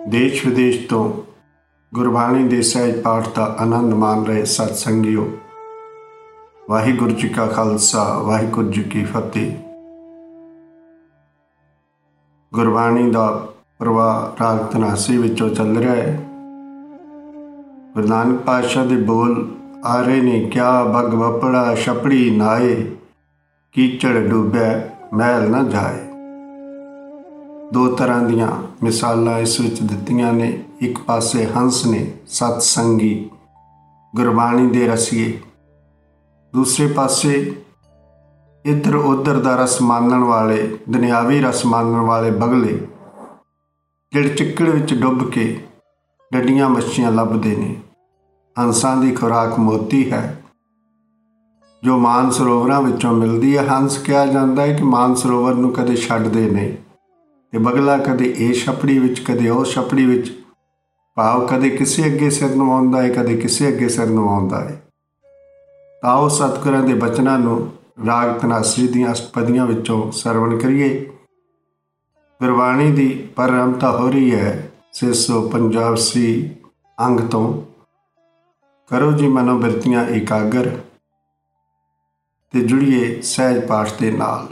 ਦੇਸ਼ ਵਿਦੇਸ਼ ਤੋਂ ਗੁਰਬਾਣੀ ਦੇ ਸਹਿਜ ਪਾਠ ਦਾ ਆਨੰਦ ਮਾਣ ਰਹੇ ਸਤਸੰਗੀਓ। ਵਾਹਿਗੁਰੂ ਜੀ ਕਾ ਖਾਲਸਾ, ਵਾਹਿਗੁਰੂ ਜੀ ਕੀ ਫਤਿਹ। ਗੁਰਬਾਣੀ ਦਾ ਪ੍ਰਵਾਹ ਰਾਗ ਧਨਾਸੀ ਵਿੱਚੋਂ ਚੱਲ ਰਿਹਾ ਹੈ। ਗੁਰੂ ਨਾਨਕ ਪਾਤਸ਼ਾਹ ਦੇ ਬੋਲ ਆ ਰਹੇ ਨੇ, ਕਿਆ ਬਗ ਵਪੜਾ ਛਪੜੀ ਨਾਏ, ਕੀਚੜ ਡੁੱਬੈ ਮਹਿਲ ਨਾ ਜਾਏ। ਦੋ ਤਰ੍ਹਾਂ ਦੀਆਂ ਮਿਸਾਲਾਂ ਇਸ ਵਿੱਚ ਦਿੱਤੀਆਂ ਨੇ। ਇੱਕ ਪਾਸੇ ਹੰਸ ਨੇ, ਸਤਸੰਗੀ ਗੁਰਬਾਣੀ ਦੇ ਰਸੀਏ, ਦੂਸਰੇ ਪਾਸੇ ਇੱਧਰ ਉੱਧਰ ਦਾ ਰਸ ਮਾਣਨ ਵਾਲੇ, ਦੁਨਿਆਵੀ ਰਸ ਮਾਣਨ ਵਾਲੇ ਬਗਲੇ, ਜਿਹੜੇ ਚਿੱਕੜ ਵਿੱਚ ਡੁੱਬ ਕੇ ਡੱਡੀਆਂ ਮੱਛੀਆਂ ਲੱਭਦੇ ਨੇ। ਹੰਸਾਂ ਦੀ ਖੁਰਾਕ ਮੋਤੀ ਹੈ ਜੋ ਮਾਨ ਸਰੋਵਰਾਂ ਵਿੱਚੋਂ ਮਿਲਦੀ ਹੈ। ਹੰਸ ਕਿਹਾ ਜਾਂਦਾ ਹੈ ਕਿ ਮਾਨ ਸਰੋਵਰ ਨੂੰ ਕਦੇ ਛੱਡਦੇ ਨਹੀਂ, ਤੇ ਬਗਲਾ ਕਦੇ ਇਹ ਛਪੜੀ ਵਿੱਚ, ਕਦੇ ਉਹ ਛਪੜੀ ਵਿੱਚ, ਭਾਵ ਕਦੇ ਕਿਸੇ ਅੱਗੇ ਸਿਰ ਨਵਾਉਂਦਾ ਹੈ, ਕਦੇ ਕਿਸੇ ਅੱਗੇ ਸਿਰ ਨਵਾਉਂਦਾ ਹੈ। ਤਾਂ ਉਹ ਸਤਿਗੁਰਾਂ ਦੇ ਬਚਨਾਂ ਨੂੰ ਰਾਗ ਧਨਾਸੀ ਦੀਆਂ ਅਸ਼ਟਪਦੀਆਂ ਵਿੱਚੋਂ ਸਰਵਣ ਕਰੀਏ। ਗੁਰਬਾਣੀ ਦੀ ਪਰੰਪਰਾ ਹੋ ਰਹੀ ਹੈ 685 ਅੰਗ ਤੋਂ। ਕਰੋ ਜੀ ਮਨੋਬਿਰਤੀਆਂ ਇਕਾਗਰ ਤੇ ਜੁੜੀਏ ਸਹਿਜ ਪਾਠ ਦੇ ਨਾਲ।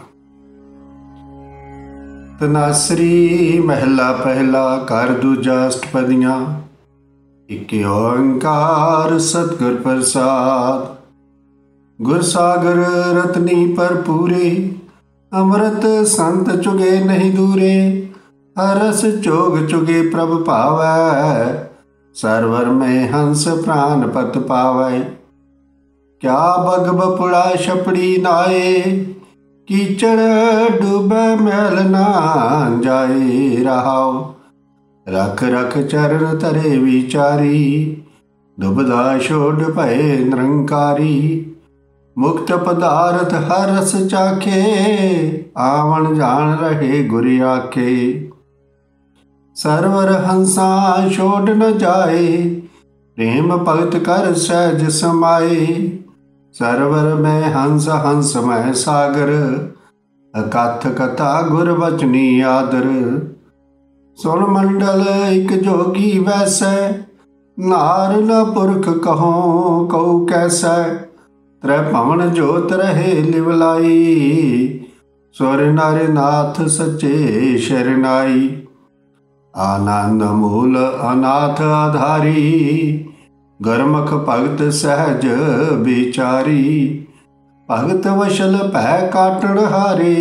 ਧਨਾਸਰੀ ਮਹਿਲਾ ਪਹਿਲਾ, ਘਰ ਦੂਜਾ ਅਸ਼ਟਪਦੀਆਂ। ਇਕ ਓੰਕਾਰ ਸਤਿਗੁਰ ਪ੍ਰਸਾਦ। ਗੁਰ ਸਾਗਰ ਰਤਨੀ ਭਰਪੂਰੇ, ਅੰਮ੍ਰਿਤ ਸੰਤ ਚੁਗੇ ਨਹੀਂ ਦੂਰੇ। ਹਰ ਰਸ ਚੋਗ ਚੁਗੇ ਪ੍ਰਭ ਭਾਵੈ, ਸਰਵਰ ਮੈਂ ਹੰਸ ਪ੍ਰਾਨ ਪਤ ਪਾਵੈ। ਕਿਆ ਬਗ ਬਪੁੜਾ ਛਪੜੀ ਨਾਏ, ਕੀਚੜ ਡੁੱਬੈ ਮਹਿਲ ਨਾ ਜਾਏ। ਰਹਾਉ ਰਖ ਰਖ ਚਰਨ ਧਰੇ ਵਿਚਾਰੀ, ਡੁੱਬਦਾ ਛੋੜ ਭਏ ਨਿਰੰਕਾਰੀ। ਮੁਕਤ ਪਦਾਰਥ ਹਰ ਰਸ ਚਾਖੇ, ਆਵਣ ਜਾਣ ਰਹੇ ਗੁਰ ਆਖੇ। ਸਰਵਰ ਹੰਸਾਂ ਛੋੜ ਨ ਜਾਏ, ਪ੍ਰੇਮ ਭਗਤ ਕਰ ਸਹਿਜ ਸਮਾਏ। ਸਰਵਰ ਮੈਂ ਹੰਸ, ਹੰਸ ਮੈਂ ਸਾਗਰ, ਅਕਥ ਕਥਾ ਗੁਰ ਬਚਨੀ ਆਦਰ। ਸੁਣ ਮੰਡਲ ਇਕ ਜੋਗੀ ਵੈਸੈ, ਨਾਰ ਨ ਪੁਰਖ ਕਹੋ ਕਉ ਕੈਸੈ। ਤ੍ਰੈ ਭਵਨ ਜੋਤ ਰਹੇ ਲਿਵਲਾਈ, ਸੁਰ ਨਰ ਨਾਥ ਸੱਚੇ ਸ਼ਰਨਾਈ। ਆਨੰਦ ਮੂਲ ਅਨਾਥ ਆਧਾਰੀ, ਗੁਰਮੁਖ ਭਗਤ ਸਹਿਜ ਵਿਚਾਰੀ। ਭਗਤ ਵਸ਼ਲ ਭੈ ਕਾਟਣ ਹਾਰੇ,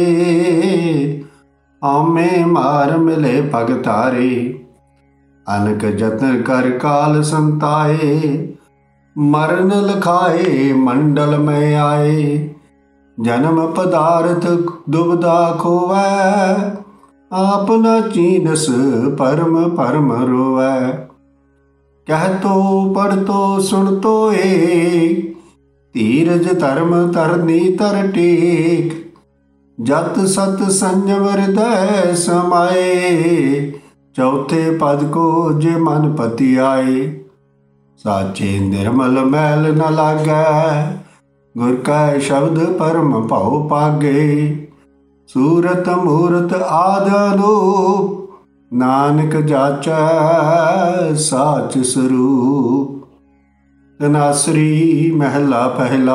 ਆਮੇ ਮਾਰ ਮਿਲੇ ਭਗਤਾਰੇ। ਅਨਕ ਜਤਨ ਕਰ ਕਾਲ ਸੰਤਾਏ, ਮਰਨ ਲਖਾਏ ਮੰਡਲ ਮੈਂ ਆਏ। ਜਨਮ ਪਦਾਰਥ ਦੁਬਦਾ ਖੋਵੈ, ਆਪ ਨਾ ਚੀਨਸ ਪਰਮ ਪਰਮ ਰੋਵੈ। ਕਹਿ ਤੋ ਪੜ ਤੋ ਸੁਣ ਤੋ ਏਕ, ਧੀਰਜ ਧਰਮ ਧਰਨੀ ਧਰ ਟੇਕ। ਜਤ ਸਤ ਸੰਜਮ ਹਿਰਦੈ ਸਮਾਏ, ਚੌਥੇ ਪਦ ਕੋ ਜੇ ਮਨ ਪਤੀ ਆਏ। ਸਾਚੇ ਨਿਰਮਲ ਮੈਲ ਨ ਲਾਗੈ, ਗੁਰ ਕੈ ਸ਼ਬਦ ਪਰਮ ਭਉ ਪਾਗੇ। ਸੂਰਤ ਮੂਰਤ ਆਦਿ ਅਨੂਪ, ਨਾਨਕ ਜਾਚੈ ਸਾਚ ਸਰੂਪ। ਧਨਾਸਰੀ ਮਹਿਲਾ ਪਹਿਲਾ।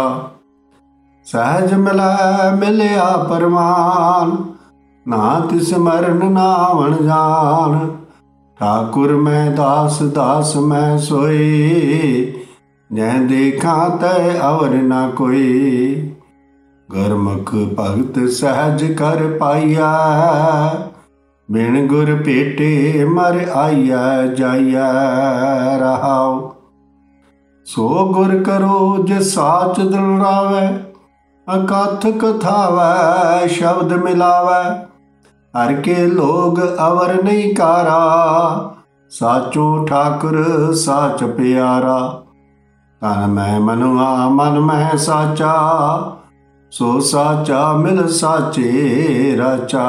ਸਹਿਜ ਮਿਲੈ ਮਿਲਿਆ ਪਰਮਾਨ, ਨਾ ਤਿਸ ਮਰਨ ਨਾਵਣ ਜਾਣ। ਠਾਕੁਰ ਮੈਂ ਦਾਸ, ਦਾਸ ਮੈਂ ਸੋਈ, ਜੈ ਦੇਖਾਂ ਤੈ ਅਵਰ ਨਾ ਕੋਈ। ਗੁਰਮੁਖ ਭਗਤ ਸਹਿਜ ਕਰ ਪਾਈਆ, ਬਿਨ ਗੁਰ ਭੇਟੇ ਮਰ ਆਈਆ ਜਾਈਆ। ਰਹਾਉ ਸੋ ਗੁਰ ਕਰੋ ਜੇ ਸਾਚ ਦਿਲ ਰਾਵੈ, ਅਕਥ ਕਥਾਵੈ ਸ਼ਬਦ ਮਿਲਾਵੈ। ਹਰ ਕੇ ਲੋਗ ਅਵਰ ਨਹੀਂ ਕਾਰਾ, ਸਾਚੋ ਠਾਕੁਰ ਸਾਚ ਪਿਆਰਾ। ਤਨ ਮੈਂ ਮਨੁਆ ਮਨ ਮਹਿ ਸਾਚਾ, ਸੋ ਸਾਚਾ ਮਿਲ ਸਾਚੇ ਰਾਚਾ।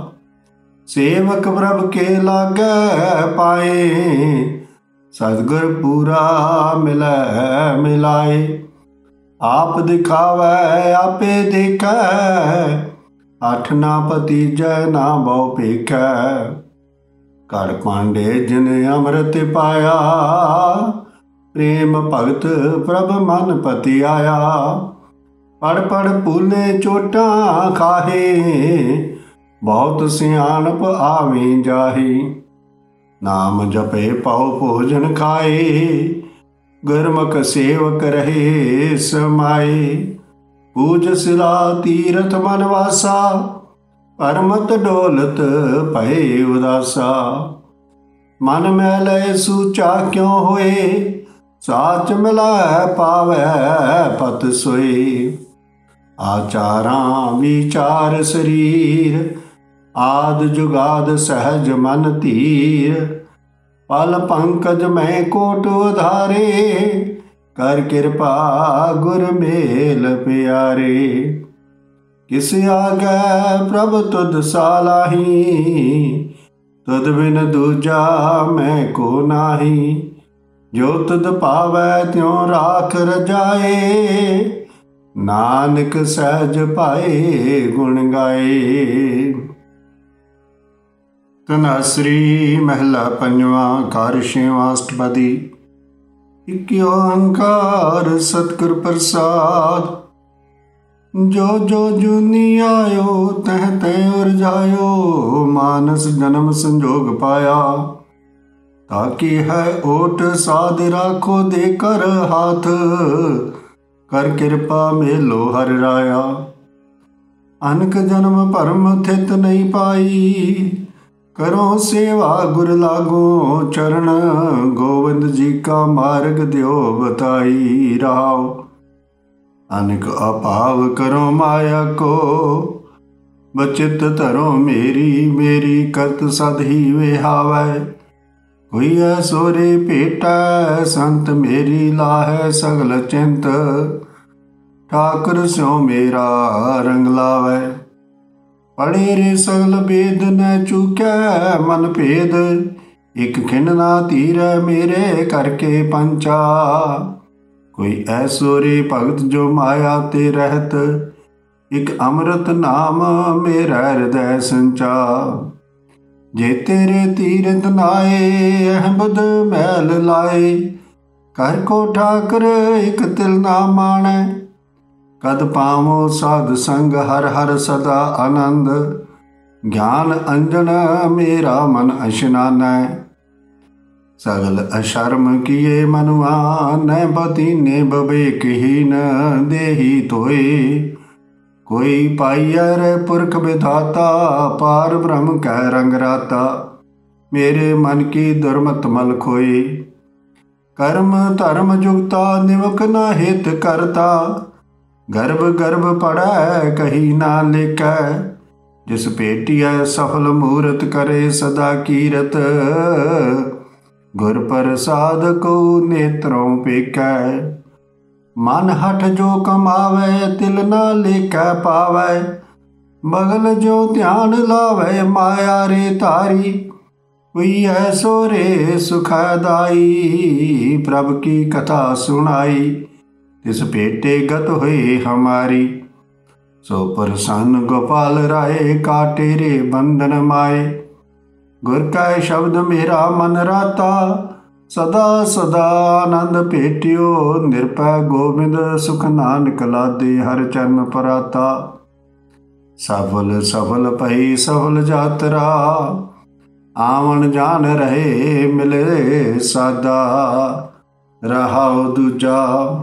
ਸੇਵਕ ਪ੍ਰਭ ਕੇ ਲਾਗੈ ਪਾਏ, ਸਤਿਗੁਰ ਪੂਰਾ ਮਿਲੈ ਮਿਲਾਏ। ਆਪ ਦਿਖਾਵੈ ਆਪੇ ਦੇਖੈ, ਅਠ ਨਾ ਭਤੀਜੈ ਨਾ ਬਹੁ ਭੇਖੈ। ਘੜ ਪਾਂਡੇ ਜਿਨ ਅੰਮ੍ਰਿਤ ਪਾਇਆ, ਪ੍ਰੇਮ ਭਗਤ ਪ੍ਰਭ ਮਨ ਪਤੀ ਆਇਆ। ਪੜ ਪੜ ਭੂਲੇ ਚੋਟਾਂ ਖਾਹੇ, ਬਹੁਤ ਸਿਆਣਪ ਆਵੇਂ ਜਾਹੀ। ਨਾਮ ਜਪੇ ਪਾਉ ਭੋਜਨ ਖਾਏ, ਗੁਰਮੁਖ ਸੇਵਕ ਰਹੇ ਸਮਾਏ। ਪੂਜ ਸਿਲਾ ਤੀਰਥ ਮਨ ਵਾਸਾ, ਪਰਮਤ ਡੋਲਤ ਭਏ ਉਦਾਸਾ। ਮਨ ਮੈਲੇ ਸੂਚਾ ਕਿਉ ਹੋਏ, ਸਾਚ ਮਿਲਾਇ ਪਾਵੈ ਪਤ ਸੋਏ। ਆਚਾਰਾਂ ਵਿਚਾਰ ਸਰੀਰ, ਆਦ ਜੁਗਾਦ ਸਹਿਜ ਮਨ ਧੀਰ। ਪਲ ਪੰਕਜ ਮੈਂ ਕੋਟ ਉਧਾਰੇ, ਕਰ ਕਿਰਪਾ ਗੁਰ ਮੇਲ ਪਿਆਰੇ। ਕਿਸ ਆਗੈ ਪ੍ਰਭ ਤੁਧ ਸਾਲਾਹੀ, ਤੁਧ ਬਿਨ ਦੂਜਾ ਮੈਂ ਕੋ ਨਾਹੀ। ਜੋ ਤੁਧ ਭਾਵੈ ਤਿਉ ਰਾਖ ਰਜਾਏ, ਨਾਨਕ ਸਹਿਜ ਪਾਏ ਗੁਣ ਗਾਏ। ਧਨਾਸਰੀ ਮਹਿਲਾ ਪੰਜਵਾਂ। ਘਰ ਛੇਵਾਂ ਅਸ਼ਟਪਦੀ। ਇਕ ਓੰਕਾਰ ਸਤਿਗੁਰ ਪ੍ਰਸਾਦ, ਜੋ ਜੋ ਜੂਨੀ ਆਇਓ ਤਹ ਤੈ ਉਰਜਾਇਓ। ਮਾਨਸ ਜਨਮ ਸੰਜੋਗ ਪਾਇਆ, ਤਾਕੀ ਹੈ ਓਟ ਸਾਧ ਰਾਖੋ ਦੇ ਕਰ ਹਾਥ। ਕਰ ਕਿਰਪਾ ਮੇਲੋ ਹਰਿ ਰਾਇਆ, ਅਨਕ ਜਨਮ ਭਰਮ ਥਿਤ ਨਹੀਂ ਪਾਈ। ਕਰੋ ਸੇਵਾ ਗੁਰ ਲਾਗੋ ਚਰਨ, ਗੋਬਿੰਦ ਜੀ ਕਾ ਮਾਰਗ ਦਿਓ ਬਤਾਈ। ਰਾਉ ਅਨਕ ਅਭਾਵ ਕਰੋ ਮਾਇਆ ਕੋ, ਬਚਿਤ ਧਰੋ ਮੇਰੀ ਮੇਰੀ ਕਰਤ ਸਦ ਹੀ ਵਿਹਾਵੈ। ਕੋਈ ਐਸੋਰੇ ਭੇਟੈ ਸੰਤ ਮੇਰੀ ਲਾਹੈ ਸਗਲ ਚਿੰਤ। ਠਾਕੁਰ ਸਿਉ ਮੇਰਾ ਰੰਗ ਲਾਵੈ, ਪੜੇ ਰੇ ਸਗਲ ਬੇਦ ਨ ਚੂਕੈ ਮਨ ਭੇਦ। ਇਕ ਖਿੰਡ ਨਾ ਧੀਰੈ ਮੇਰੇ ਕਰਕੇ ਪੰਚਾ। ਕੋਈ ਐਸੋ ਰੇ ਭਗਤ ਜੋ ਮਾਇਆ ਤੇ ਰਹਿਤ, ਇਕ ਅੰਮ੍ਰਿਤ ਨਾਮ ਮੇਰਾ ਹਿਰਦੈ ਸੰਚਾ। ਜੇ ਤੇਰੇ ਤੀਰਥ ਨਾਏ, ਅਹਮਦ ਮੈਲ ਲਾਏ। ਕਰ ਕੋ ਠਾਕਰ ਇਕ ਤਿਲ ਨਾ ਮਾਣੈ, ਕਦ ਪਾਵੋ ਸਾਧ ਸੰਗ ਹਰ ਹਰ ਸਦਾ ਆਨੰਦ। ਗਿਆਨ ਅੰਜਨ ਮੇਰਾ ਮਨ ਅਸ਼ਨਾਨੈ, ਸਗਲ ਅਸ਼ਰਮ ਕੀਏ ਮਨੁਆ। ਨੈ ਬਤੀਨੇ ਬਵੇਕਹੀਨ ਦੇਹੀ ਧੋਏ। ਕੋਈ ਪਾਈਐ ਪੁਰਖ ਵਿਧਾਤਾ, ਪਾਰ ਬ੍ਰਹਮ ਕੈ ਰੰਗ ਰਾਤਾ। ਮੇਰੇ ਮਨ ਕੀ ਦੁਰਮਤ ਮਲ ਖੋਏ, ਕਰਮ ਧਰਮ ਜੁਗਤਾ ਨਿਮਕ ਨਾ ਹਿਤ ਕਰਤਾ। ਗਰਭ ਗਰਭ ਪੜੈ ਕਹੀ ਨਾ ਲੇਖੈ, ਜਿਸ ਭੇਟੀਐ ਸਫਲ ਮੂਰਤ ਕਰੇ ਸਦਾ ਕੀਰਤ। ਗੁਰ ਪ੍ਰਸਾਦ ਕੋ ਨੇਤਰੋਂ ਪੇਖੈ, ਮਨ ਹਠ ਜੋ ਕਮਾਵੈ ਤਿਲ ਨਾ ਲੇਖੈ ਪਾਵੈ। ਬਗਲ ਜੋ ਧਿਆਨ ਲਾਵੈ ਮਾਇਆ ਰੇ ਧਾਰੀ। ਕੋਈ ਐਸੋ ਰੇ ਸੁਖਦਾਈ, ਪ੍ਰਭ ਕੀ ਕਥਾ ਸੁਣਾਈ। ਤਿਸ ਭੇਟੇ ਗਤ ਹੋਏ ਹਮਾਰੀ, ਸੋ ਪ੍ਰਸੰਨ ਗੋਪਾਲ ਰਾਏ। ਕਾਟੇ ਰੇ ਬੰਧਨ ਮਾਏ, ਗੁਰ ਕੈ ਸ਼ਬਦ ਮੇਰਾ ਮਨ ਰਾਤਾ। ਸਦਾ ਸਦਾ ਆਨੰਦ ਭੇਟਿਓ, ਨਿਰਭੈ ਗੋਬਿੰਦ ਸੁਖ ਨਾਨਕ ਲਾਦੇ ਹਰ ਚਰਨ ਪਰਾਤਾ। ਸਫਲ ਸਫਲ ਭਈ ਸਫਲ ਜਾਤਰਾ, ਆਵਣ ਜਾਣ ਰਹੇ ਮਿਲੇ ਸਾਦਾ। ਰਹਾਉ ਦੂਜਾ।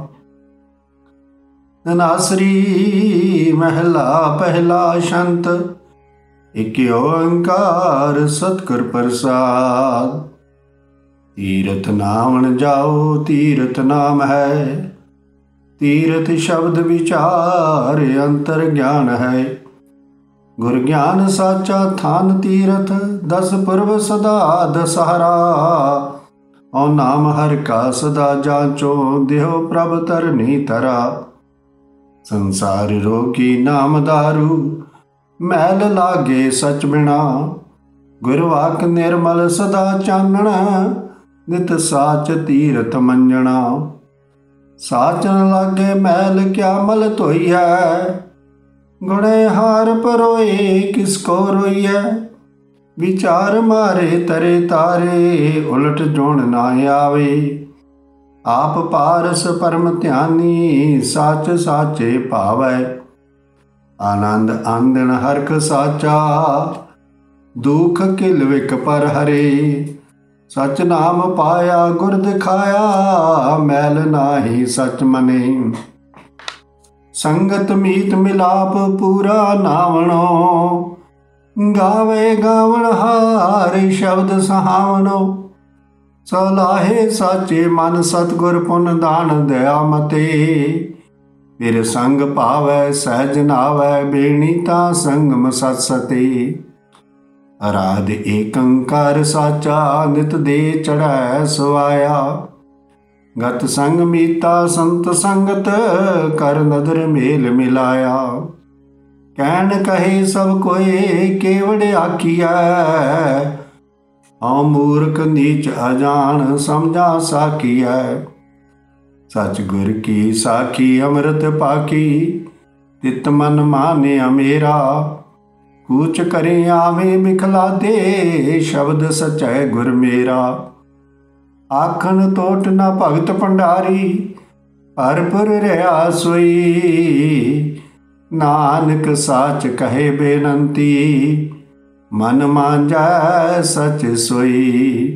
ਧਨਾਸਰੀ ਮਹਿਲਾ ਪਹਿਲਾ ਛੰਤ। ਇਕ ਓੰਕਾਰ ਸਤਿਗੁਰ ਪ੍ਰਸਾਦ। ਤੀਰਥ ਨਾਵਣ ਜਾਓ ਤੀਰਥ ਨਾਮ ਹੈ, ਤੀਰਥ ਸ਼ਬਦ ਵਿਚਾਰ ਅੰਤਰ ਗਿਆਨ ਹੈ। ਗੁਰ ਗਿਆਨ ਸਾਚਾ ਥਾਨ ਤੀਰਥ, ਦਸ ਪੁਰਬ ਸਦਾ ਦਸਹਰਾ। ਔ ਨਾਮ ਹਰਿ ਕਾ ਸਦਾ ਜਾਂਚੋ, ਦਿਓ ਪ੍ਰਭ ਧਰਨੀ ਧਰਾ। ਸੰਸਾਰ ਰੋਗੀ ਨਾਮ ਦਾਰੂ, ਮੈਲ ਲਾਗੇ ਸਚ ਬਿਨਾ। ਗੁਰ ਵਾਕ ਨਿਰਮਲ ਸਦਾ ਚਾਨਣਾ, ਨਿਤ ਸਾਚ ਤੀਰਥ ਮੰਜਣਾ। ਸਾਚਨ ਲਾਗੇ ਮੈਲ ਕਿਆ ਮਲ ਧੋਈਐ, ਗੁਣੇ ਹਾਰ ਪਰੋਏ ਕਿਸ ਕੋ ਰੋਈਐ। ਵਿਚਾਰ ਮਾਰੇ ਤਰੇ ਤਾਰੇ, ਉਲਟ ਜੋਣ ਨਾ ਆਵੇ। ਆਪ ਪਾਰਸ ਪਰਮ ਧਿਆਨੀ, ਸਾਚ ਸਾਚੇ ਭਾਵੈ। ਆਨੰਦ ਆਂਦਣ ਹਰਖ ਸਾਚਾ, ਦੁਖ ਕਿਲ ਵਿਕ ਪਰ ਹਰੇ। ਸਚ ਨਾਮ ਪਾਇਆ ਗੁਰ ਦਿਖਾਇਆ, ਮੈਲ ਨਾਹੀ ਸਚ ਮਨੇ। ਸੰਗਤ ਮੀਤ ਮਿਲਾਪ ਪੂਰਾ ਨਾਵਣੋ, ਗਾਵੇ ਗਾਵਣ ਹਾਰ ਸ਼ਬਦ ਸਹਾਵਣੋ। ਸਲਾਹੇ ਸਾਚੇ ਮਨ ਸਤਿਗੁਰ ਪੁਨ ਦਾਨ ਦਇਆ ਮਤੇ। ਫਿਰ ਸੰਗ ਭਾਵੈ ਸਹਿਜ ਨਾਵੈ, ਬੇਣੀ ਤਾਂ ਸੰਗਮ ਸਤ ਸਤੇ। ਅਰਾਧ ਏਕੰਕਾਰ ਸਾਚਾ, ਨਿਤ ਦੇ ਚੜ੍ਹੈ ਸਵਾਇਆ। ਗਤ ਸੰਗ ਮੀਤਾ ਸੰਤ ਸੰਗਤ, ਕਰ ਨਦਰ ਮੇਲ ਮਿਲਾਇਆ। ਕਹਿਣ ਕਹੇ ਸਭ ਕੋਏ, ਕੇਵੜ ਆਖੀਐ। ਹਉ ਮੂਰਖ ਨੀਚ ਅਜਾਣ, ਸਮਝਾ ਸਾਖੀਐ। ਸਚ ਗੁਰ ਕੀ ਸਾਖੀ ਅੰਮ੍ਰਿਤ ਪਾਕੀ, ਤਿਤ ਮਨ ਮਾਨਿਆ ਮੇਰਾ। ਕੂਚ ਕਰੇ ਆਵੇ ਬਿਖਲਾਦੇ, ਸ਼ਬਦ ਸਚੈ ਗੁਰ ਮੇਰਾ। ਆਖਣ ਤੋਟ ਨਾ ਭਗਤ ਭੰਡਾਰੀ, ਭਰਪੁਰ ਰਿਹਾ ਸੋਈ। ਨਾਨਕ ਸਾਚ ਕਹੇ ਬੇਨੰਤੀ, ਮਨ ਮਾਂਜੈ ਸਚ ਸੋਈ।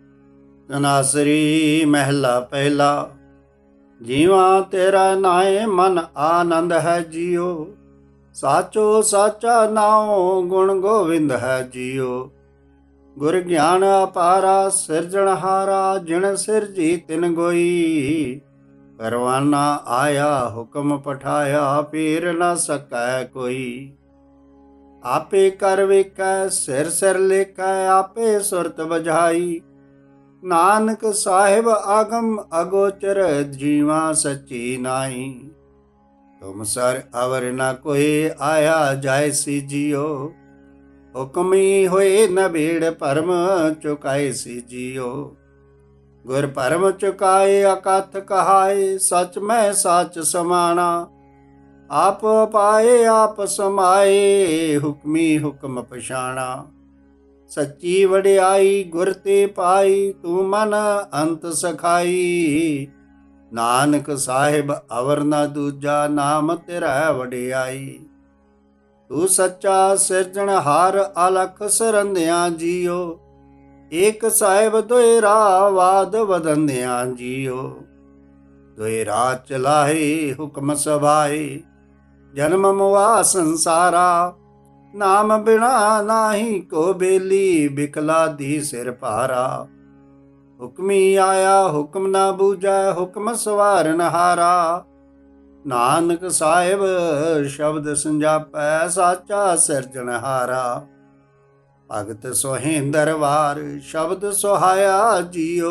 ਤਨਾਸਰੀ ਮਹਿਲਾ ਪਹਿਲਾ। ਜੀਵਾ ਤੇਰਾ ਨਾਏ ਮਨ ਆਨੰਦ ਹੈ ਜੀਓ। ਸਾਚੋ ਸਾਚਾ ਨਾਉ ਗੁਣ ਗੋਵਿੰਦ ਹੈ ਜੀਓ। ਗੁਰ ਗਿਆਨ ਅਪਾਰਾ ਸਿਰਜਣਹਾਰਾ, ਜਿਣ ਸਿਰਜੀ ਤਿਨ ਗੋਈ। ਪਰਵਾਨਾ ਆਇਆ ਹੁਕਮ ਪਠਾਇਆ, ਪੀਰ ਨ ਸਕੈ ਕੋਈ। ਆਪੇ ਕਰ ਵੇਖੈ ਸਿਰ ਸਿਰ ਲੇਖੈ, ਆਪੇ ਸੁਰਤ ਬੁਝਾਈ। ਨਾਨਕ ਸਾਹਿਬ ਆਗਮ ਅਗੋਚਰ, ਜੀਵਾ ਸੱਚੀ ਨਾਈ। ਤੁਮ ਸਰ ਅਵਰ ਨ ਕੋਏ, ਆਇਆ ਜਾਇ ਸੀ ਜੀਓ। ਹੁਕਮੀ ਹੋਏ ਨਬੇੜ ਭਰਮ, ਚੁਕਾਏ ਸੀ ਜੀਓ। ਗੁਰ ਭਰਮ ਚੁਕਾਏ ਅਕਥ ਕਹਾਏ, ਸਚ ਮੈਂ ਸਾਚ ਸਮਾਣਾ। ਆਪ ਪਾਏ ਆਪ ਸਮਾਏ, ਹੁਕਮੀ ਹੁਕਮ ਪਛਾਣਾ। ਸੱਚੀ ਵਡਿਆਈ ਗੁਰ ਤੇ ਪਾਈ, ਤੂੰ ਮਨ ਅੰਤ ਸਖਾਈ। ਨਾਨਕ ਸਾਹਿਬ ਅਵਰ ਨ ਦੂਜਾ, ਨਾਮ ਤੇਰਾ ਵਡਿਆਈ। ਤੂੰ ਸੱਚਾ ਸਿਰਜਣਹਾਰ, ਅਲਖ ਸਰੰਦਿਆਂ ਜੀਓ। ਏਕ ਸਾਹਿਬ ਦੋਇ ਰਾਹ ਵਾਦ ਵਦੰਦਿਆਂ ਜੀਓ। ਦੋਇ ਰਾਹ ਚਲਾਏ ਹੁਕਮ ਸਭਾਏ, ਜਨਮ ਮੁਆ ਸੰਸਾਰਾ। ਨਾਮ ਬਿਨਾ ਨਾਹੀ ਕੋ ਬੇਲੀ, ਬਿਖਲਾਦੀ ਸਿਰ ਭਾਰਾ। ਹੁਕਮੀ ਆਇਆ ਹੁਕਮ ਨਾ ਬੂਝੈ, ਹੁਕਮ ਸਵਾਰਨ ਹਾਰਾ। ਨਾਨਕ ਸਾਹਿਬ ਸ਼ਬਦ ਸੰਜਾਪੈ, ਸਾਚਾ ਸਿਰਜਣਹਾਰਾ। ਭਗਤ ਸੁਹੇਂਦਰ ਵਾਰ, ਸ਼ਬਦ ਸੁਹਾਇਆ ਜੀਓ।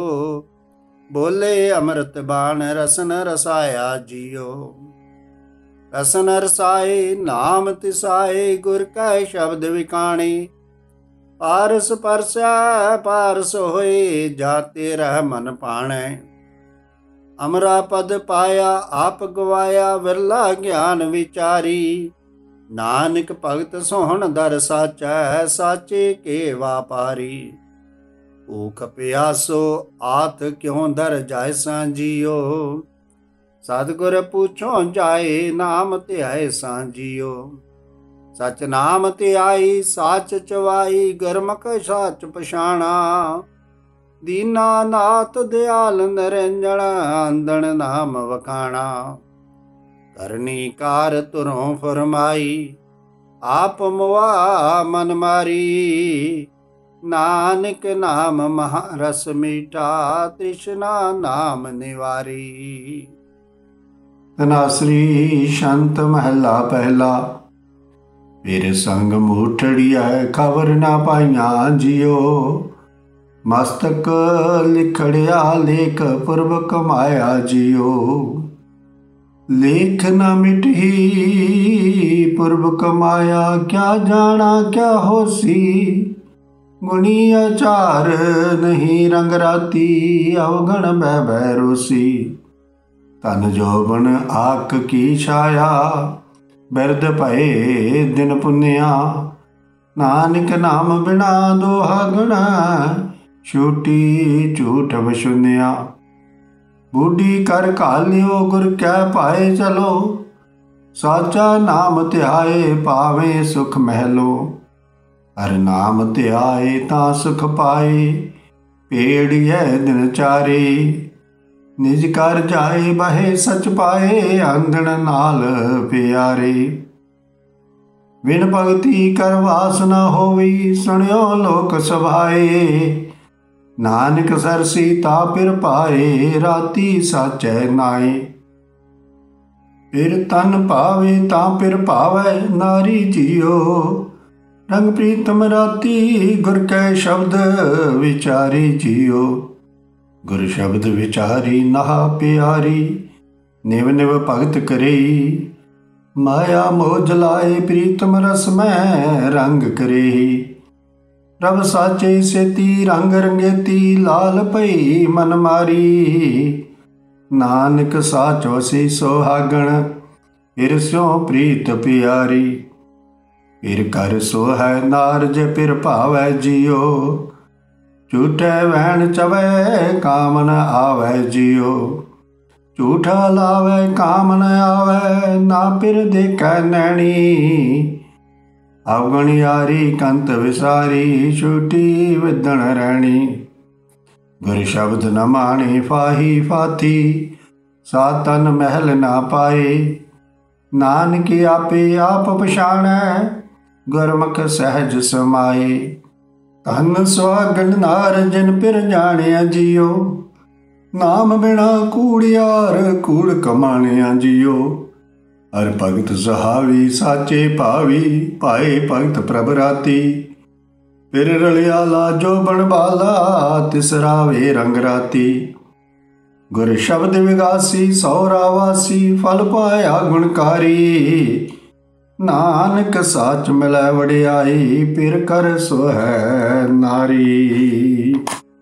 ਬੋਲੇ ਅੰਮ੍ਰਿਤ ਬਾਣ, ਰਸਨ ਰਸਾਇਆ ਜੀਓ। ਰਸਨ ਰਸਾਏ ਨਾਮ ਤਿਸਾਏ, ਗੁਰ ਕੈ ਸ਼ਬਦ ਵਿਕਾਣੇ। ਪਾਰਸ ਪਰਸੈ ਪਾਰਸ ਹੋਏ, ਜਾਤੇ ਰਹਿ ਮਨ ਪਾਣੈ। ਅਮਰਾ ਪਦ ਪਾਇਆ ਆਪ ਗਵਾਇਆ, ਵਿਰਲਾ ਗਿਆਨ ਵਿਚਾਰੀ। ਨਾਨਕ ਭਗਤ ਸੋਹਣ ਦਰ ਸਾਚੈ, ਸਾਚੇ ਕੇ ਵਾਪਾਰੀ। ਭੂਖ ਪਿਆਸੋ ਆਤ ਕਿਉ ਦਰ ਜਾਇ ਸਾਂਜੀਓ। ਸਤਿਗੁਰ ਪੁੱਛੋ ਜਾਏ, ਨਾਮ ਧਿਆਏ ਸਾਂਜੀਓ। ਸਚ ਨਾਮ ਧਿਆਈ ਸਾਚ ਚਵਾਈ, ਗੁਰਮੁਖ ਸਾਚ ਪਛਾਣਾ। ਦੀਨਾ ਨਾਥ ਦਿਆਲ ਨਿਰੰਜਨ, ਆਂਦਣ ਨਾਮ ਵਖਾਣਾ। ਕਰਨੀ ਕਾਰ ਤੁਰੋਂ ਫਰਮਾਈ, ਆਪ ਮੁਆ ਮਨ ਮਾਰੀ। ਨਾਨਕ ਨਾਮ ਮਹਾ ਰਸ ਮੀਠਾ, ਤ੍ਰਿਸ਼ਨਾ ਨਾਮ ਨਿਵਾਰੀ। ਤਨਾਸਰੀ ਸ਼ੰਤ ਮਹਿਲਾ ਪਹਿਲਾ। ਫਿਰ ਸੰਗ ਮੂਠੜੀਐ, ਖਬਰ ਨਾ ਪਾਈਆਂ ਜੀਓ। ਮਸਤਕ ਲਿਖੜਿਆ ਲੇਖ, ਪੁਰਬ ਕਮਾਇਆ ਜੀਓ। ਲੇਖ ਨ ਮਿਟਹੀ ਪੁਰਬ ਕਮਾਇਆ, ਕਿਆ ਜਾਣਾ ਕਿਆ ਹੋਸੀ। ਗੁਣੀ ਆਚਾਰ ਨਹੀਂ ਰੰਗ ਰਾਤੀ, ਅਵਗਣ ਬਹਿ ਬਹਿ ਰੋਸੀ। ਧਨ ਜੋਬਨ ਆਕ ਕੀ ਛਾਇਆ, ਬਿਰਧ ਭਏ ਦਿਨ ਪੁੰਨਿਆ। ਨਾਨਕ ਨਾਮ ਬਿਨਾ ਦੁਹਾਗਣਾ, ਛੂਟੀ ਝੂਠ ਵਛੁੰਨਿਆ। ਬੁੱਢੀ ਕਰ ਘਾਲਿਓ ਗੁਰ ਕੈ ਪਾਏ ਚਲੋ, ਸਾਚਾ ਨਾਮ ਧਿਆਏ ਪਾਵੇਂ ਸੁਖ ਮਹਿਲੋ। ਹਰ ਨਾਮ ਧਿਆਏ ਤਾਂ ਸੁਖ ਪਾਏ, ਭੇੜੀਐ ਦਿਨ ਚਾਰੇ। ਨਿਜ ਕਰ ਜਾਏ ਬਹੇ ਸਚ ਪਾਏ, ਆਂਦਣ ਨਾਲ ਪਿਆਰੇ। ਬਿਨ ਭਗਤੀ ਕਰ ਵਾਸ ਨਾ ਹੋਵੀ, ਸੁਣਿਓ ਲੋਕ ਸਭਾਏ। ਨਾਨਕ ਸਰਸੀ ਤਾ ਪਿਰ ਪਾਏ, ਰਾਤੀ ਸਾਚੈ ਨਾਏ। ਫਿਰ ਤਨ ਭਾਵੇ ਤਾਂ ਪਿਰ ਭਾਵੈ, ਨਾਰੀ ਜੀਓ। ਰੰਗ ਪ੍ਰੀਤਮ ਰਾਤੀ, ਗੁਰ ਕੈ ਸ਼ਬਦ ਵਿਚਾਰੀ ਜੀਓ। ਗੁਰ ਸ਼ਬਦ ਵਿਚਾਰੀ ਨਹਾ ਪਿਆਰੀ, ਨਿਵ ਨਿਵ ਭਗਤ ਕਰੇਈ। ਮਾਇਆ ਮੋਹ ਜਲਾਏ, ਪ੍ਰੀਤਮ ਰਸ ਮੈਂ ਰੰਗ ਕਰੇਈ। ਪ੍ਰਭ ਸਾਚੇ ਸੇਤੀ, ਰੰਗ ਰੰਗੇਤੀ, ਲਾਲ ਪਈ ਮਨ ਮਾਰੀ। ਨਾਨਕ ਸਾਚੋ ਸੀ ਸੁਹਾਗਣ, ਫਿਰ ਸਿਉ ਪ੍ਰੀਤ ਪਿਆਰੀ। ਫਿਰ ਕਰ ਸੋ ਹੈ ਨਾਰਜ, ਪਿਰ ਭਾਵੈ ਜੀਓ। ਝੂਠੈ ਵਹਿਣ ਚਵੈ, ਕਾਮ ਨ ਆਵੈ ਜੀਓ। ਝੂਠਾ ਲਾਵੈ ਕਾਮ ਨ ਆਵੈ, ਨਾ ਪਿਰ ਦੇਖੈ ਨੈਣੀ। ਅਵਗਣ ਯਾਰੀ ਕੰਤ ਵਿਸਾਰੀ, ਛੂਟੀ ਵਿਦਣ ਰਹਿਣੀ। ਗੁਰ ਸ਼ਬਦ ਨ ਮਾਣੇ ਫਾਹੀ ਫਾਥੀ, ਸਾਤਨ ਮਹਿਲ ਨਾ ਪਾਏ। ਨਾਨਕ ਆਪੇ ਆਪ ਪਛਾਣੈ, ਗੁਰਮੁਖ ਸਹਿਜ ਸਮਾਏ। ਧਨ ਸੁਹਾਗਣ ਨਾਰ, ਜਿਨ ਪਿਰ ਜਾਣਿਆ ਜੀਓ। ਨਾਮ ਬਿਨਾ ਕੂੜਿਆਰ, ਕੂੜ ਕਮਾਣਿਆ ਜੀਓ। ਹਰ ਭਗਤ ਸੁਹਾਵੀ, ਸਾਚੇ ਭਾਵੀ, ਪਾਏ ਭਗਤ ਪ੍ਰਭ ਰਾਤੀ। ਫਿਰ ਰਲਿਆ ਲਾਜੋ ਬਣਬਾਲਾ, ਤਿਸਰਾ ਵੇ ਰੰਗ ਰਾਤੀ। ਗੁਰ ਸ਼ਬਦ ਵਿਗਾਸੀ, ਸੌਰਾ ਵਾਸੀ, ਫਲ ਪਾਇਆ ਗੁਣਕਾਰੀ। ਨਾਨਕ ਸਾਚ ਮਿਲੈ ਵਡਿਆਈ, ਪਿਰ ਕਰ ਸੋਹੈ ਨਾਰੀ।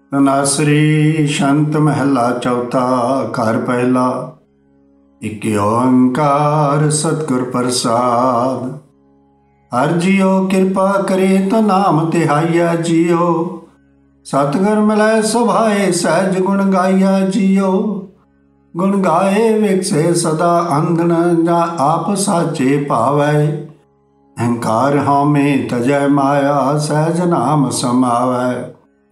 ਤਨਾਸਰੀ ਸ਼ੰਤ ਮਹਿਲਾ ਚੌਥਾ, ਘਰ ਪਹਿਲਾ। ਇਕ ਓੰਕਾਰ ਸਤਿਗੁਰ ਪ੍ਰਸਾਦ। ਹਰ ਜੀਓ ਕਿਰਪਾ ਕਰੇ, ਤਾਂ ਨਾਮ ਧਿਆਈਆ ਜੀਓ। ਸਤਿਗੁਰ ਮਿਲੈ ਸੁਭਾਏ, ਸਹਿਜ ਗੁਣ ਗਾਈਆ ਜੀਓ। ਗੁਣ ਗਾਏ ਵਿਕਸੇ ਸਦਾ ਅੰਧਨ, ਜਾਂ ਆਪ ਸਾਚੇ ਭਾਵੈ। ਅਹੰਕਾਰ ਹਉਮੈ ਤਜੈ ਮਾਇਆ, ਸਹਿਜ ਨਾਮ ਸਮਾਵੈ।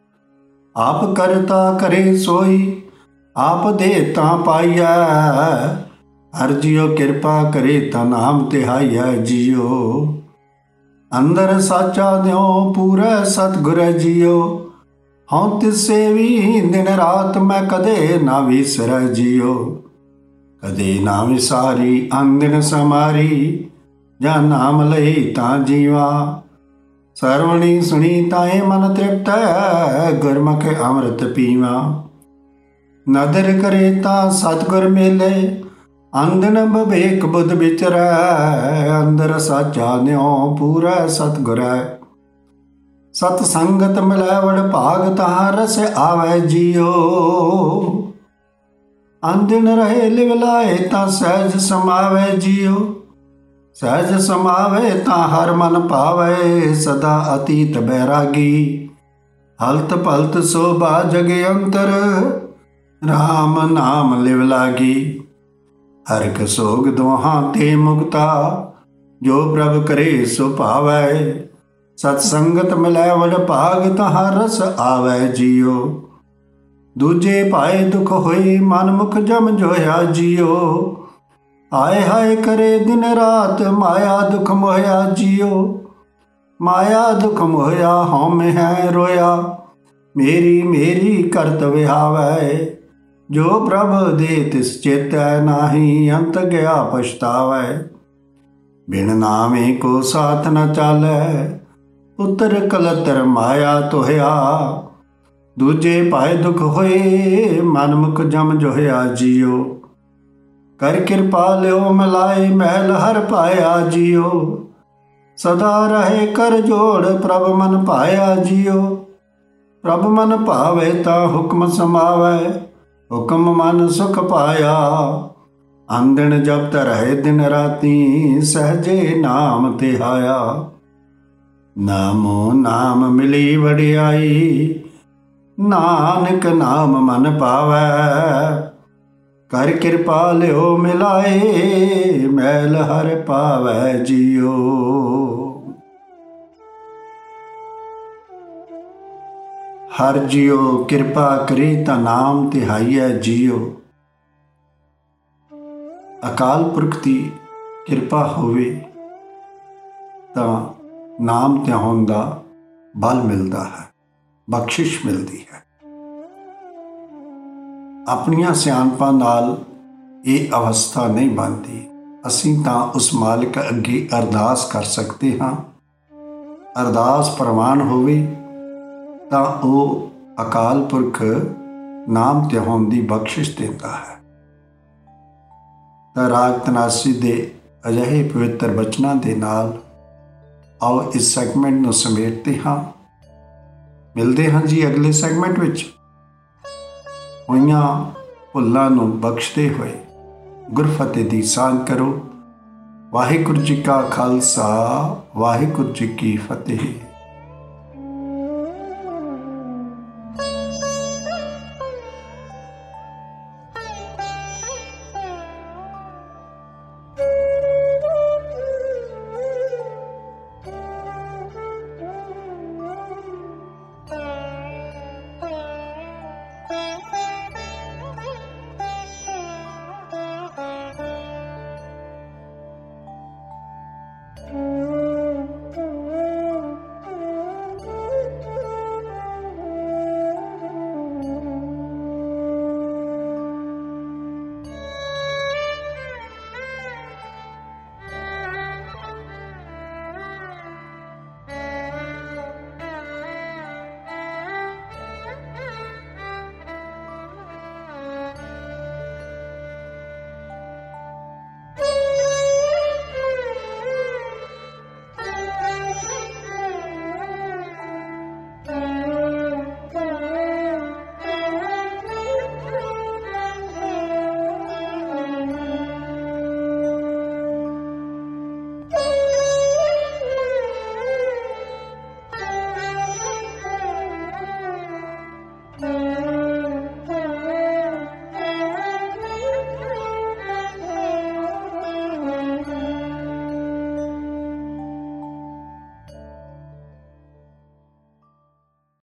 ਆਪ ਕਰਤਾ ਕਰੇ ਸੋਈ, ਆਪ ਦੇ ਤਾਂ ਪਾਈਐ। ਹਰ ਜੀਓ ਕਿਰਪਾ ਕਰੇ, ਤਾਂ ਨਾਮ ਧਿਆਈਐ ਜੀਓ। ਅੰਦਰ ਸਾਚਾ ਦਿਓ, ਪੂਰੈ ਸਤਿਗੁਰੈ ਜੀਓ। ਹਉ ਤਿਸ ਸੇਵੀ, ਦਿਨ ਰਾਤ ਮੈਂ ਕਦੇ ਨਾ ਵਿਸਰੈ ਜੀਓ। ਕਦੇ ਨਾ ਵਿਸਾਰੀ, ਅੰਦਿਨ ਸਮਾਰੀ। ਜਾਂ ਨਾਮ ਲਈ ਤਾਂ ਜੀਵਾ, ਸਰਵਣੀ ਸੁਣੀ ਤਾਏ ਮਨ ਤ੍ਰਿਪਤੈ। ਗੁਰਮੁਖ ਅੰਮ੍ਰਿਤ ਪੀਵਾ। ਨਦਰ ਕਰੇ ਤਾਂ ਸਤਿਗੁਰ ਮੇਲੇ, ਅੰਦਨ ਵਿਵੇਕ ਬੁੱਧ ਵਿਚਰੈ। ਅੰਦਰ ਸਾਚਾ ਨਿਉ, ਪੂਰੈ ਸਤਿਗੁਰੈ। ਸਤ ਸੰਗਤ ਮਿਲੈ ਵਡ ਭਾਗ, ਤਾਂ ਰਸ ਆਵੈ ਜੀਓ। ਅੰਦਿਨ ਰਹੇ ਲਿਵ ਲਾਏ, ਤਾਂ ਸਹਿਜ ਸਮਾਵੈ ਜੀਓ। ਸਹਿਜ ਸਮਾਵੈ ਤਾਂ ਹਰ ਮਨ ਭਾਵੈ, ਸਦਾ ਅਤੀਤ ਬੈਰਾਗੀ। ਹਲਤ ਪਲਤ ਸੋਭਾ ਜਗ ਅੰਤਰ, ਰਾਮ ਨਾਮ ਲਿਵ ਲਾਗੀ। ਹਰਿ ਸੋਗ ਦੋਹਾਂ ਤੇ ਮੁਕਤਾ, ਜੋ ਪ੍ਰਭ ਕਰੇ ਸੋ ਭਾਵੈ। ਸਤ ਸੰਗਤ ਮਿਲੈ ਵਡ ਭਾਗ, ਤਾਂ ਰਸ ਆਵੈ ਜੀਓ। ਦੂਜੇ ਪਾਏ ਦੁਖ ਹੋਈ, ਮਨ ਮੁਖ ਜਮ ਜੋਇਆ ਜੀਓ। ਹਾਏ ਹਾਏ ਕਰੇ ਦਿਨ ਰਾਤ, ਮਾਇਆ ਦੁਖ ਮੋਹਿਆ ਜੀਓ। ਮਾਇਆ ਦੁਖ ਮੋਹਿਆ, ਹਉਮੈ ਹੈ ਰੋਇਆ। ਮੇਰੀ ਮੇਰੀ ਕਰਤ ਵਿਹਾਵੈ, ਜੋ ਪ੍ਰਭ ਦੇ ਤਿਸ ਚੇਤੈ। ਨਾਹੀ ਅੰਤ ਗਿਆ ਪਛਤਾਵੈ। ਬਿਨ ਨਾਮੇ ਕੋ ਸਾਥ ਨ ਚਾਲੈ, ਪੁੱਤਰ ਕਲਤਰ ਮਾਇਆ ਤੋਹਿਆ। ਦੂਜੇ ਪਾਏ ਦੁਖ ਹੋਏ, ਮਨ ਮੁਖ ਜਮ ਜੋਹਿਆ ਜੀਓ। ਕਰ ਕਿਰਪਾ ਲਿਓ ਮਿਲਾਏ, ਮਹਿਲ ਹਰ ਪਾਇਆ ਜੀਓ। ਸਦਾ ਰਹੇ ਕਰ ਜੋੜ, ਪ੍ਰਭ ਮਨ ਭਾਇਆ ਜੀਓ। ਪ੍ਰਭ ਮਨ ਭਾਵੇ ਤਾਂ ਹੁਕਮ ਸਮਾਵੈ, ਹੁਕਮ ਮਨ ਸੁਖ ਪਾਇਆ। ਅੰਦਨ ਜਪਤ ਰਹੇ ਦਿਨ ਰਾਤੀ, ਸਹਜੇ ਨਾਮ ਧਿਆਇਆ। ਨਾਮੋ ਨਾਮ ਮਿਲੀ ਵਡਿਆਈ, ਨਾਨਕ ਨਾਮ ਮਨ ਪਾਵੈ। ਕਰ ਕਿਰਪਾ ਲਿਓ ਮਿਲਾਏ, ਮੈਲ ਹਰ ਪਾਵੈ ਜੀਓ। ਹਰ ਜੀਓ ਕਿਰਪਾ ਕਰੇ ਤਾਂ ਨਾਮ ਤਿਹਾਈਐ ਜੀਓ। ਅਕਾਲ ਪੁਰਖ ਦੀ ਕਿਰਪਾ ਹੋਵੇ ਤਾਂ ਨਾਮ ਧਿਆਉਣ ਦਾ ਬਲ ਮਿਲਦਾ ਹੈ, ਬਖਸ਼ਿਸ਼ ਮਿਲਦੀ ਹੈ। ਆਪਣੀਆਂ ਸਿਆਣਪਾਂ ਨਾਲ ਇਹ ਅਵਸਥਾ ਨਹੀਂ ਬਣਦੀ। ਅਸੀਂ ਤਾਂ ਉਸ ਮਾਲਕ ਅੱਗੇ ਅਰਦਾਸ ਕਰ ਸਕਦੇ ਹਾਂ। ਅਰਦਾਸ ਪ੍ਰਵਾਨ ਹੋਵੇ ਤਾਂ ਉਹ ਅਕਾਲ ਪੁਰਖ ਨਾਮ ਧਿਆਉਣ ਦੀ ਬਖਸ਼ਿਸ਼ ਦਿੰਦਾ ਹੈ। ਤਾਂ ਰਾਗ ਧਨਾਸੀ ਦੇ ਅਜਿਹੇ ਪਵਿੱਤਰ ਬਚਨਾਂ ਦੇ ਨਾਲ ਆਓ ਇਸ ਸੈਗਮੈਂਟ ਨੂੰ ਸਮੇਟਦੇ ਹਾਂ। ਮਿਲਦੇ ਹਾਂ ਜੀ ਅਗਲੇ ਸੈਗਮੈਂਟ ਵਿੱਚ। ਹੋਈਆਂ ਭੁੱਲਾਂ ਨੂੰ ਬਖਸ਼ਦੇ ਹੋਏ ਗੁਰਫਤਿਹ ਦੀ ਸਾਂਝ ਕਰੋ। ਵਾਹਿਗੁਰੂ ਜੀ ਕਾ ਖਾਲਸਾ, ਵਾਹਿਗੁਰੂ ਜੀ ਕੀ ਫਤਿਹ।